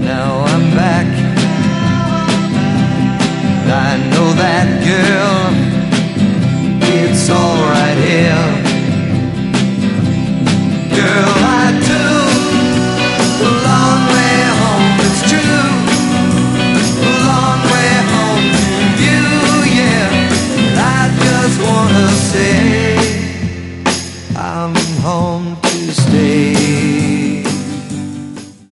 now I'm back. I know that girl, it's alright here. Girl, I took the long way home, it's true. The long way home to you, yeah. I just wanna say